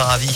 Paravis.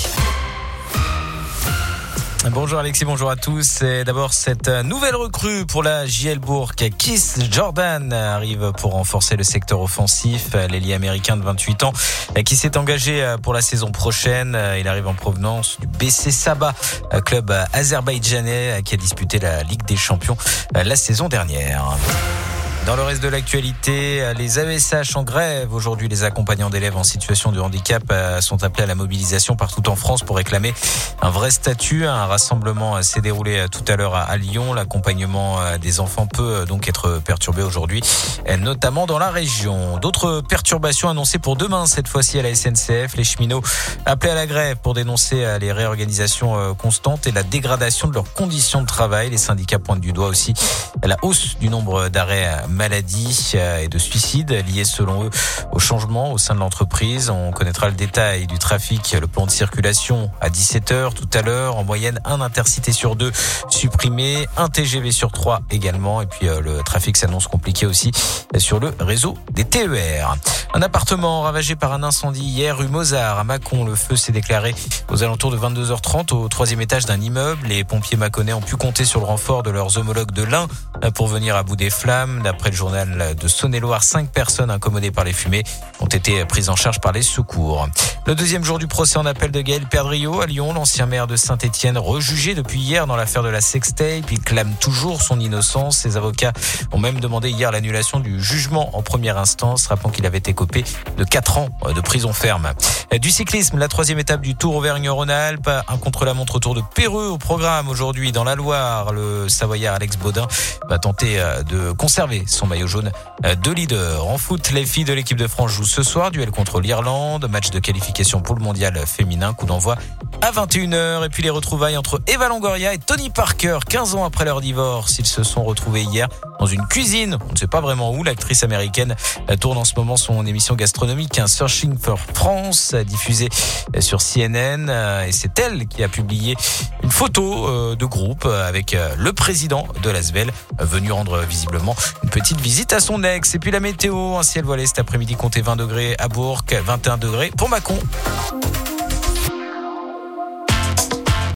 Bonjour Alexis, bonjour à tous. Et d'abord cette nouvelle recrue pour la JL Bourg, Keith Jordan arrive pour renforcer le secteur offensif. L'ailier américain de 28 ans qui s'est engagé pour la saison prochaine. Il arrive en provenance du BC Sabah, club azerbaïdjanais qui a disputé la Ligue des Champions la saison dernière. Dans le reste de l'actualité, les AESH en grève. Aujourd'hui, les accompagnants d'élèves en situation de handicap sont appelés à la mobilisation partout en France pour réclamer un vrai statut. Un rassemblement s'est déroulé tout à l'heure à Lyon. L'accompagnement des enfants peut donc être perturbé aujourd'hui, notamment dans la région. D'autres perturbations annoncées pour demain, cette fois-ci à la SNCF. Les cheminots appelés à la grève pour dénoncer les réorganisations constantes et la dégradation de leurs conditions de travail. Les syndicats pointent du doigt aussi la hausse du nombre d'arrêts maladie et de suicides liés selon eux au changement au sein de l'entreprise. On connaîtra le détail du trafic, le plan de circulation à 17h tout à l'heure. En moyenne, un intercité sur 2 supprimé, un TGV sur 3 également. Et puis le trafic s'annonce compliqué aussi sur le réseau des TER. Un appartement ravagé par un incendie hier rue Mozart à Mâcon. Le feu s'est déclaré aux alentours de 22h30 au 3e étage d'un immeuble. Les pompiers mâconnais ont pu compter sur le renfort de leurs homologues de l'Ain pour venir à bout des flammes. D'après le journal de Saône-et-Loire, 5 personnes incommodées par les fumées ont été prises en charge par les secours. Le deuxième jour du procès en appel de Gaël Perdriau à Lyon, l'ancien maire de Saint-Étienne, rejugé depuis hier dans l'affaire de la sextape. Il clame toujours son innocence. Ses avocats ont même demandé hier l'annulation du jugement en première instance, rappelant qu'il avait écopé de 4 ans de prison ferme. Du cyclisme, la 3e étape du Tour Auvergne-Rhône-Alpes, un contre-la-montre autour de Péreux au programme aujourd'hui dans la Loire. Le Savoyard Alex Baudin va tenter de conserver son maillot jaune de leader. En foot, les filles de l'équipe de France jouent ce soir, duel contre l'Irlande, match de qualification pour le mondial féminin, coup d'envoi à 21h. Et puis les retrouvailles entre Eva Longoria et Tony Parker, 15 ans après leur divorce. Ils se sont retrouvés hier dans une cuisine, on ne sait pas vraiment où. L'actrice américaine tourne en ce moment son émission gastronomique, un Searching for France, diffusée sur CNN, et c'est elle qui a publié une photo de groupe avec le président de l'Asvel venu rendre visiblement une petite visite à son ex. Et puis la météo, un ciel voilé cet après-midi, comptez 20 degrés à Bourg, 21 degrés pour Mâcon.